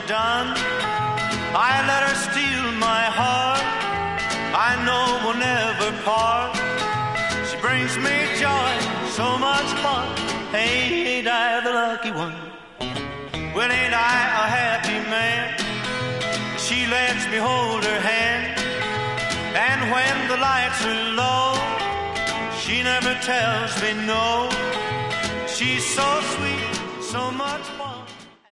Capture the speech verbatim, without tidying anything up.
done. I let her steal my heart. I know we'll never part. She brings me joy, so much fun. Hey, ain't I the lucky one? Well, ain't I a happy man? She lets me hold her hand. And when the lights are low, she never tells me no. She's so sweet, so much fun.